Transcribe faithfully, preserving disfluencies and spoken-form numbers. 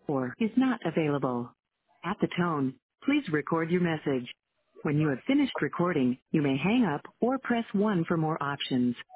or is not available. At the tone, please record your message. When you have finished recording, you may hang up or press one for more options.